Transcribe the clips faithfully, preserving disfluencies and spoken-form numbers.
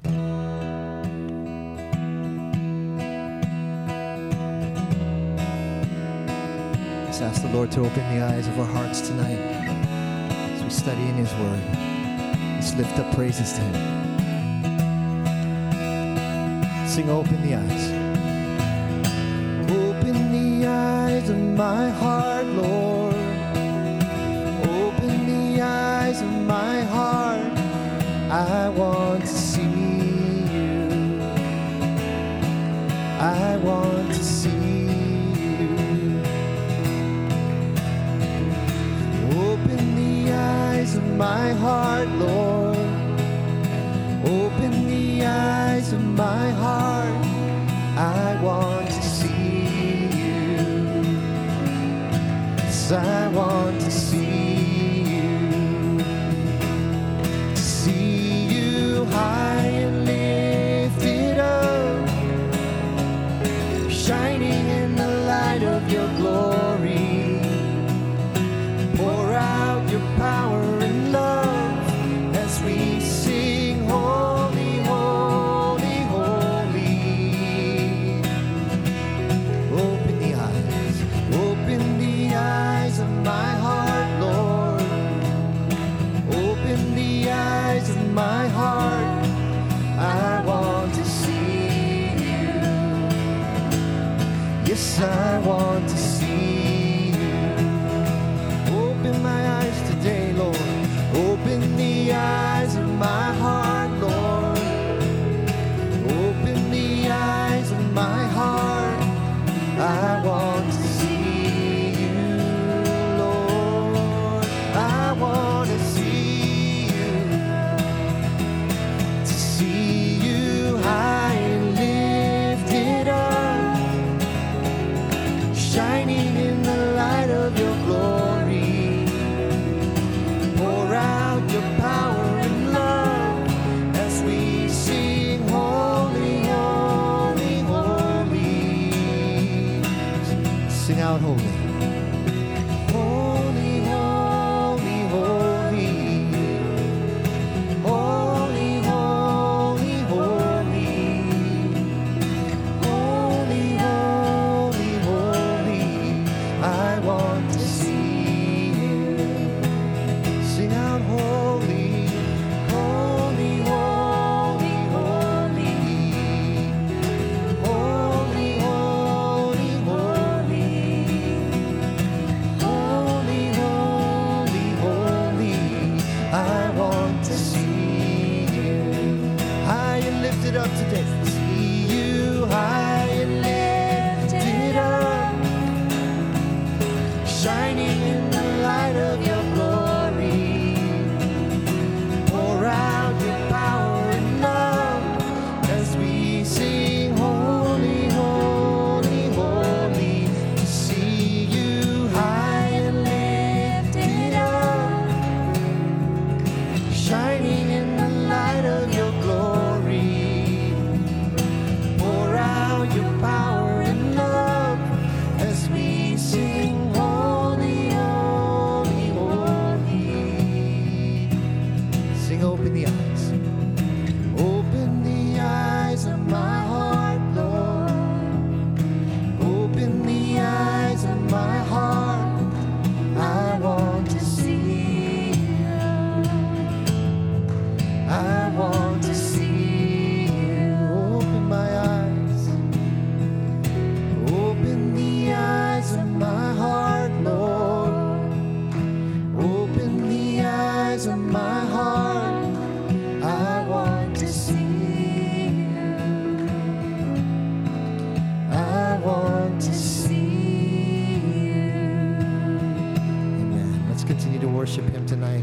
Let's ask the Lord to open the eyes of our hearts tonight as we study in His Word. Let's lift up praises to Him. Sing, open the eyes. Open the eyes of my heart, Lord. Open the eyes of my heart. I want to see You. I want to see You. Open the eyes of my heart, Lord. Open the eyes of my heart. I want to see You. Yes, I want to see You. To see You high and lifted up, shining in the light of Your glory. Pour out Your power and love as we sing, holy, holy, holy. Open the eyes, open the eyes of my heart, Lord. Open the eyes of my heart. I want to see You. Yes, I want to see You. Open my eyes today, Lord. Open the eyes of my heart, Lord. Open the eyes of my heart. I want to see You, Lord. I want to see You. To see You high and lifted up, shining in the light of Your glory. Pour out Your power and love as we sing, holy, holy, holy. Sing out, holy. Holy, holy, holy. Holy, holy, holy. Holy, holy, holy. I want to see You. Sing out, holy, holy, holy, holy. Holy, holy, holy. Holy, holy, holy. I want to see You. High and lifted up today. See You high and lifted up, shining in the light of Your glory. Pour out Your power and love as we sing, holy, holy, holy. To see You high and lifted up, shining in the light of Your glory. Pour out Your power and love as we sing, holy, holy, holy. Sing, open the eyes. Open the eyes of my heart, Lord. Open the eyes of my heart. I want to see You. I want to see You. Open my eyes. Open the eyes of my heart, Lord. Open the eyes of my heart. I want to see You. I want to see You. Amen. Let's continue to worship Him tonight.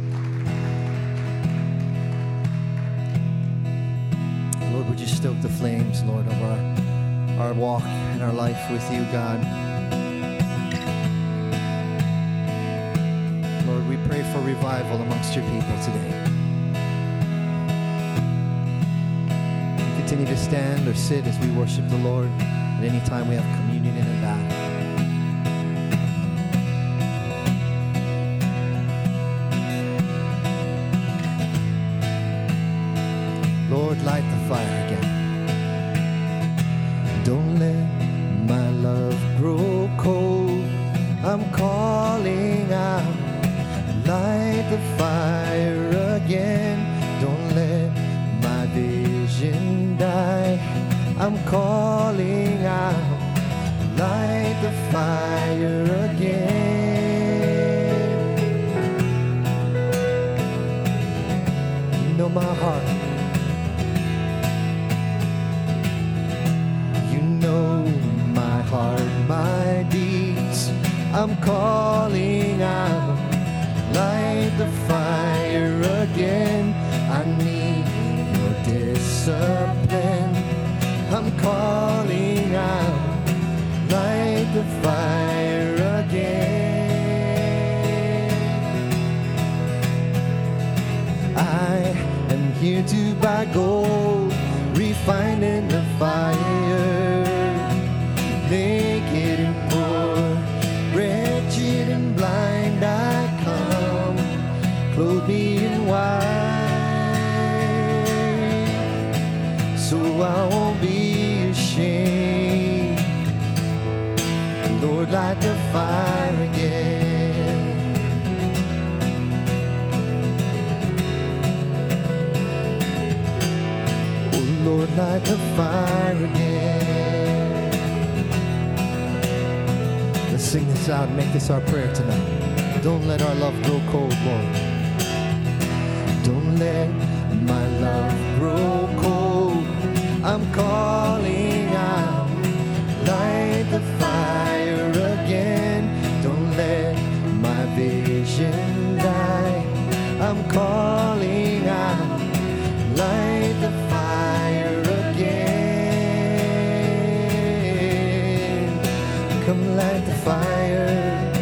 Lord, would You stoke the flames, Lord, of our, our walk and our life with You, God. Lord, we pray for revival amongst Your people today. We continue to stand or sit as we worship the Lord at any time we have communion in a bath. Lord, light the fire again. Don't let my love grow cold. I'm calling out. Light the fire again. Don't let my vision die. I'm calling out. Light the fire again. You know my heart. You know my heart, my deeds. I'm calling out. Light the fire again. I need your discipline. I'm calling out. Light the fire again. I am here to buy gold, refined in the fire. Naked and poor, wretched and blind, I come. Clothe me in white, so I won't be ashamed. Lord, light the fire again. Oh, Lord, light the fire again. Let's sing this out and make this our prayer tonight. Don't let our love grow cold, Lord. Don't let my love grow cold. I'm calling out. Light the fire again. Don't let my vision die. I'm calling out. Light the fire again. Come light the fire.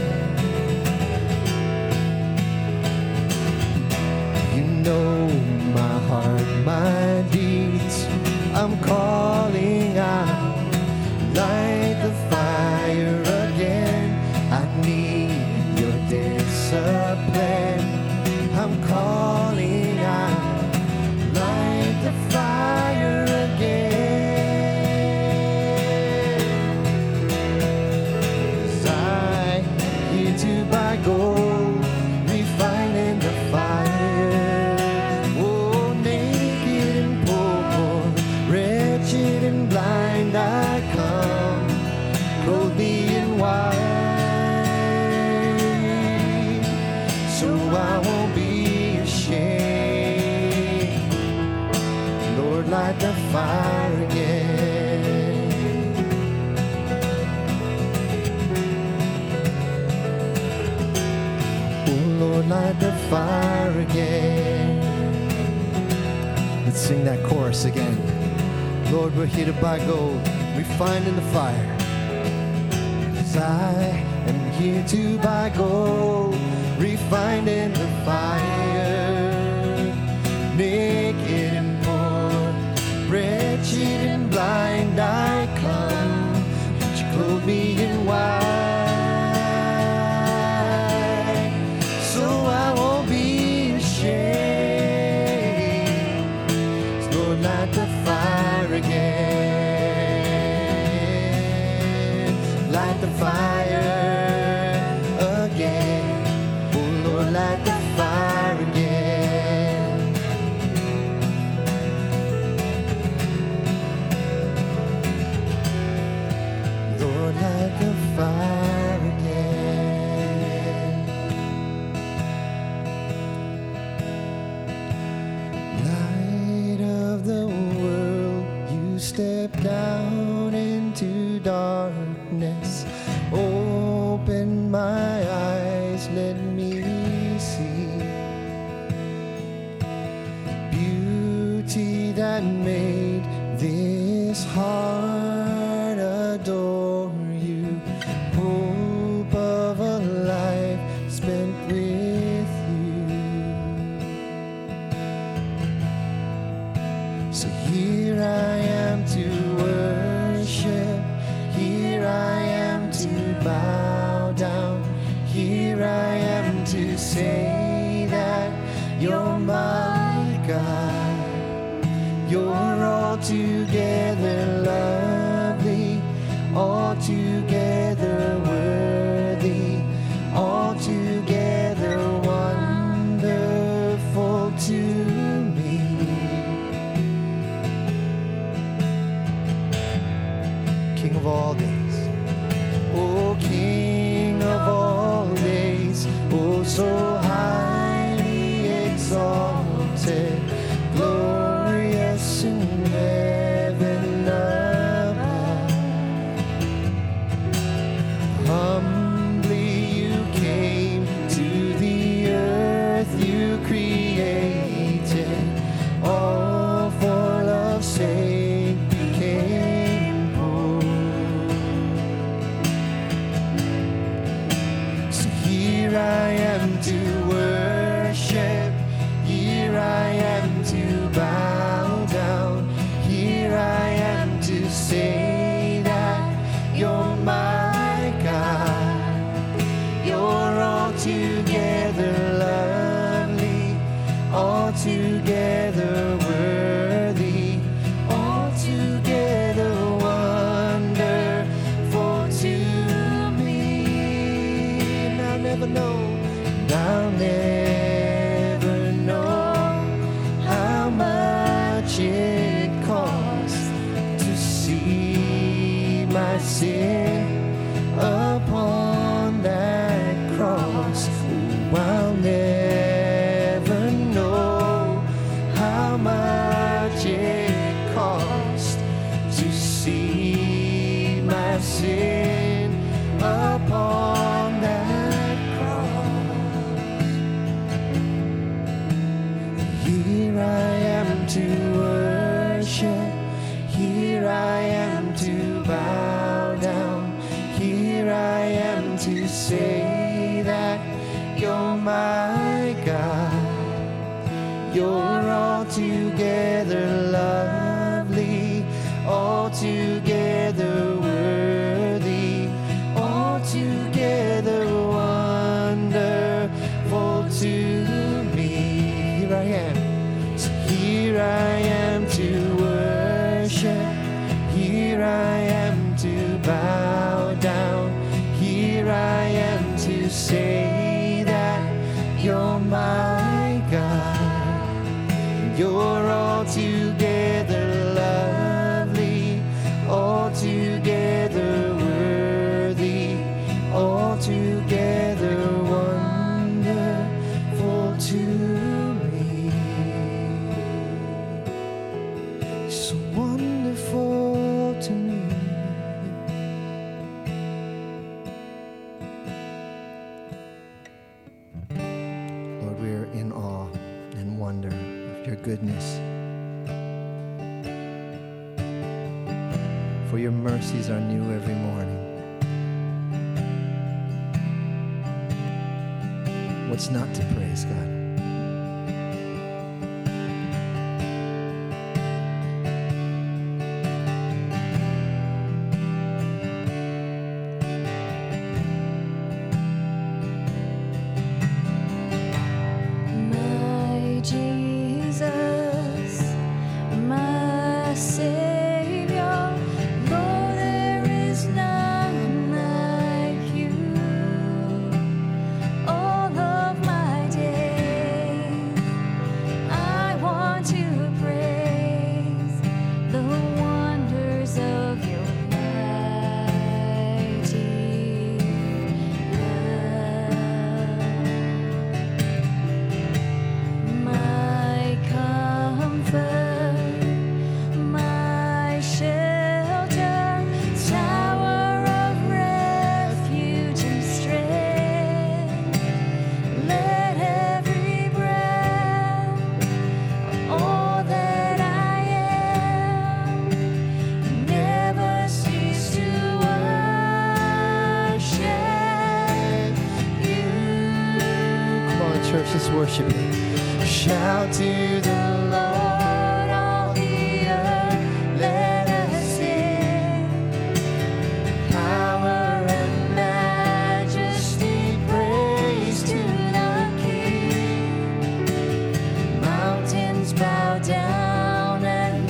You know my heart, my deeds. I'm calling out. Light the fire again. I need your discipline. I'm calling out. Light the fire again. 'Cause I here to buy gold, refined in the fire. Oh, naked and poor, wretched and blind, I come. Clothe me in white, so I won't be ashamed. Lord, light the fire again. Oh, Lord, light the fire again. Let's sing that chorus again. Lord, we're here to buy gold, refined in the fire. 'Cause I am here to buy gold, refined in the fire. Naked and poor, wretched and blind, I come. Would you clothe me in white, so I won't be ashamed. So Lord, light the fire again. Light the fire again. Oh Lord, light the fire again. Lord, light the fire again. Light of the world, you step down into darkness. Open my eyes, let me see beauty that made this heart adore you. Hope of a life spent with you. So here I am to worship. Here I am to bow down. Here I am to say that you're my God. You're altogether lovely, altogether worthy, altogether wonderful to me. King of all days, oh King of all days, oh so highly exalted, glorious in heaven above. Humbly you came to the earth you created, all for love's sake became poor. So here I am to worship, here I am to bow down, here I am to say that you're my God. You're altogether lovely, altogether worthy, altogether wonderful to me. And I'll never know, and I'll never know how much it costs to see my sin upon that cross. Oh, I'll never know how much it costs to see my sin upon that cross. Here I am to worship, here I am to bow down, here I am to say that you're my God. You're altogether lovely, altogether worthy, altogether wonderful to me. Here I am, so here I am to worship, here I am to bow down, here I am to say that you're my God. You're altogether lovely, altogether worthy, altogether wonderful to me. So wonderful to me. Lord, we are in awe and wonder of your goodness. For your mercies are new every morning. What's not to praise, God? My Jesus, my Savior, Lord, there is none like you. All of my days, I want to praise the wonders of your mighty love. My comfort, my shelter, tower of refuge and strength. Let every breath, all that I am, never cease to worship you. Come on, church, let's worship him. Shout to the Lord, all the earth, let us sing. Power and majesty, praise to the King. Mountains bow down and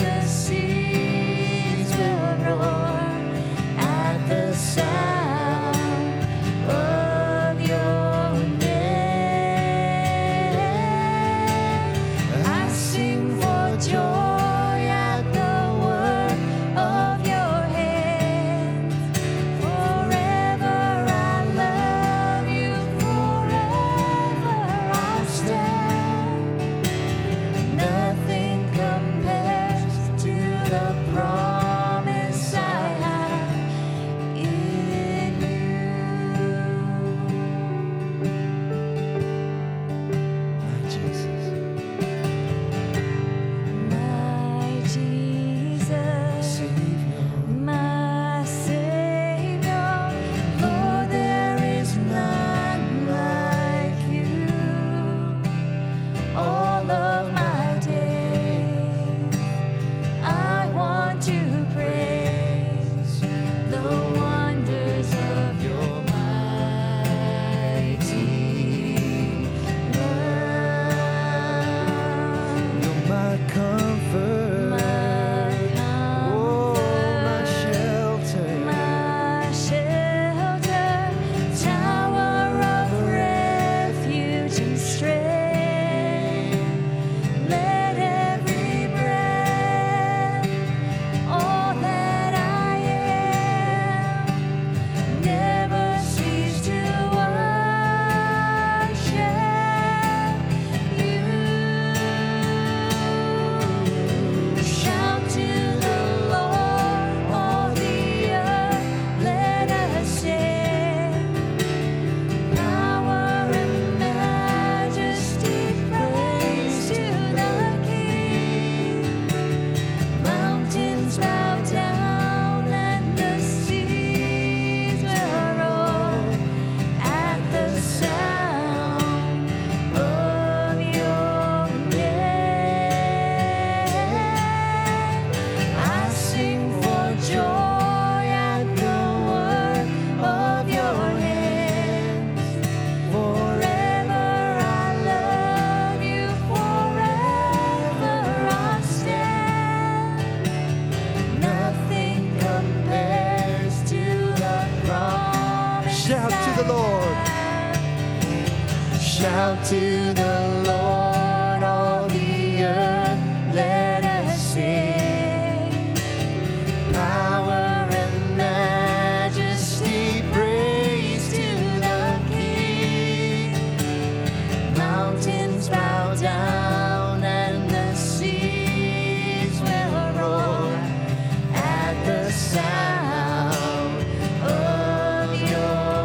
Shout to the Lord, all the earth, let us sing. Power and majesty, praise to the King. Mountains bow down and the seas will roar at the sound of your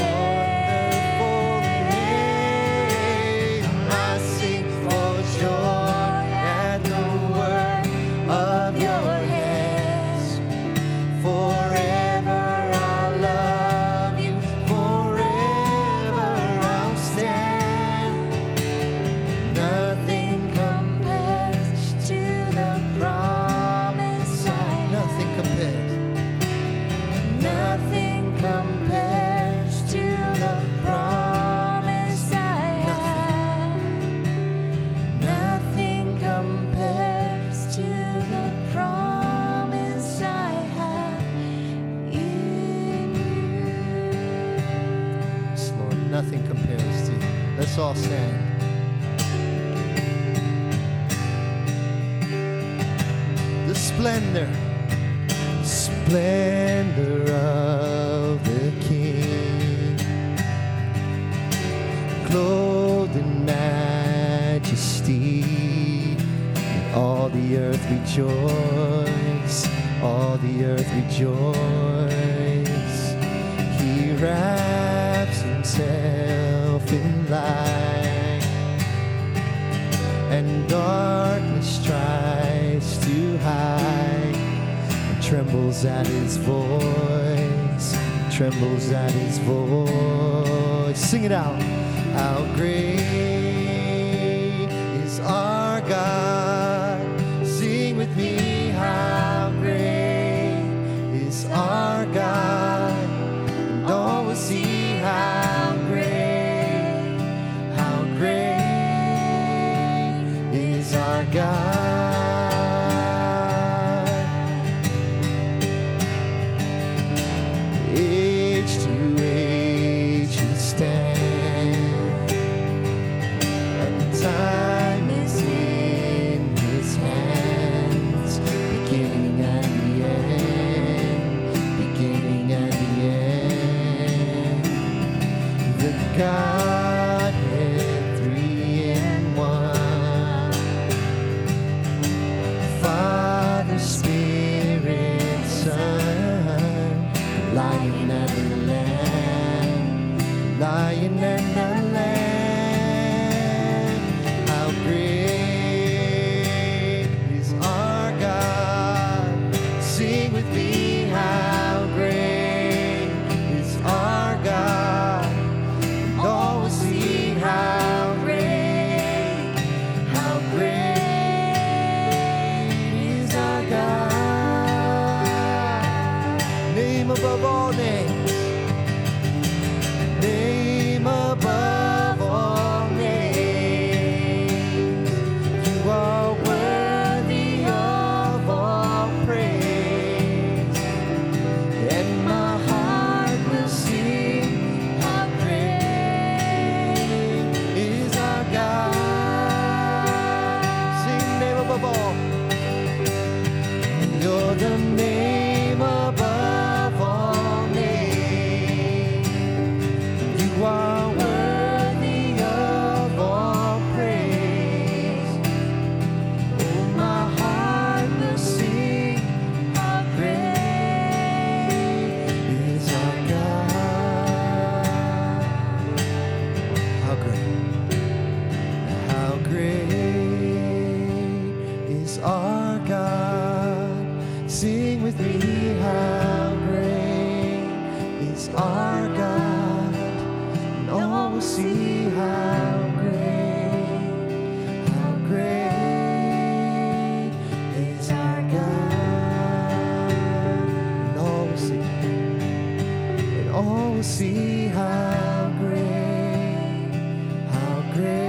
name. I sing for joy at the work of your hands. Forever I'll love you, forever I'll stand. Nothing compares to the promise I have. Nothing compares. Nothing compares to the promise I have. Nothing compares to the promise I have in you. Yes, Lord, nothing compares to you. Let's all stand. The splendor, splendor of the King, clothed in majesty, and all the earth rejoice, all the earth rejoice. He wraps himself in light, and darkness tries to hide, and trembles at his voice, trembles at his voice. Sing it out. How great is our God? Sing with me. How great is our God? And all will see how great, how great is our God. Age to age he stands, and time is in his hands, beginning and the end, beginning and the end. The Godhead, three in one, Father, Spirit, Son, Lion and the Lamb, Lion and the Lamb. How great is our God? Sing with me. How great is our God? And all will see how great, how great is our God. Name above all names, name above all names. You are worthy of all praise, and my heart will sing. How great is our God? Sing name above all. You're the name above all names. You are worthy of all praise. Oh, my heart will sing. How great is our God? How great, how great is our God? Sing with me. How great is our God? And all will see how great, how great is our God. And all will see, and all will see how great, how great